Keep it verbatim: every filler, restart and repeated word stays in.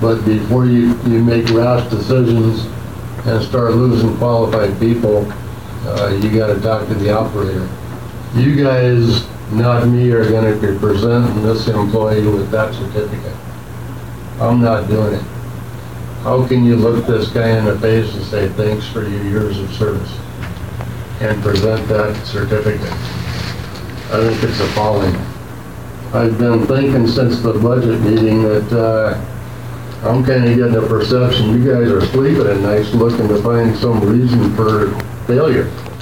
But before you, you make rash decisions and start losing qualified people, uh, you gotta talk to the operator. You guys, not me, are gonna be presenting this employee with that certificate. I'm not doing it. How can you look this guy in the face and say, thanks for your years of service, and present that certificate? I think it's appalling. I've been thinking since the budget meeting that uh, I'm kind of getting a perception you guys are sleeping at night looking to find some reason for failure.